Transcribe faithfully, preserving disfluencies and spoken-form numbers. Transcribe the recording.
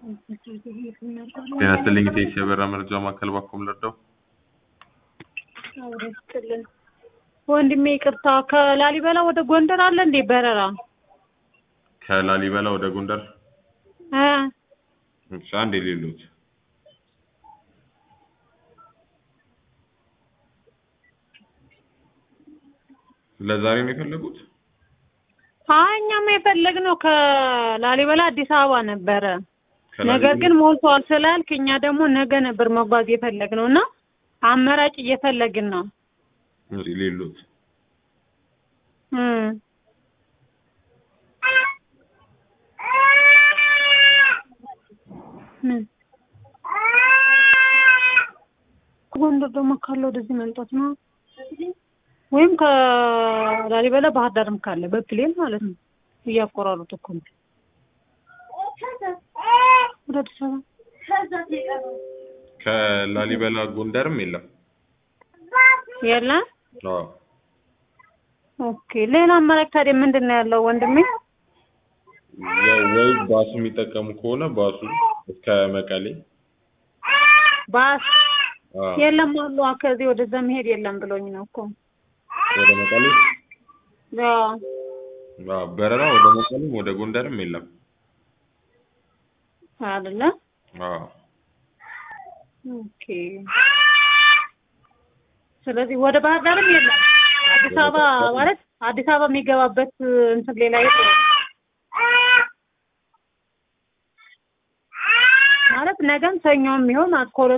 ጤና ይስጥልኝ ኢቴክስ የበራ መረጃ ማዕከል ባኮም ለርዳው አውረስጥልን ወንድሜ ይቅርታ ከላሊበላ ወደ ጎንደር አለ እንዴ በረራ ከላሊበላ ወደ ጎንደር አ እሺ አንዴ ሌሎት ለዛሬ ነው የፈለጉት አኛም የፈለግነው ከላሊበላ አዲስ አበባ ነበረ ነገር ግን ሞልቷል ስላልከኛ ደግሞ ነገ ነበር መጓዝ የፈለግነውና አመራጭ እየፈለግን ነው ሌሎት እም ምን ጎንደር ደግሞ ካለው ወደዚህ መምጣት ነው ወይም ከላሊበላ ባህር ዳርም ካለ በፕሌን ማለት ነው እያቆራረጡ እኮ ነው ወደ አዲስ አበባ ከላሊበላ ጎንደርም የለም የለም አዎ ኦኬ ሌላ አማራጭ ታዲያ ምንድነው ያለው ወንድሜ ወይ ባስ የሚጠቀሙ ከሆነ ባሱ እስከ መቀሌ ባስ የለም አሉ ከዚህ ወደዛ መሄድ የለም ብሎኝ ነው እኮ ወደ መቀሌ አዎ አዎ በረራ ወደ መቀሌም ወደ ጎንደርም የለም አይደለ አዎ ኦኬ ስለዚህ ወደ ባህር ዳርም የለም አዲስ አበባ ማለት አዲስ አበባ የሚገባበት እንትን ሌላ የለም ማለት ነገም ሰኞም ይሆን አትኮሎ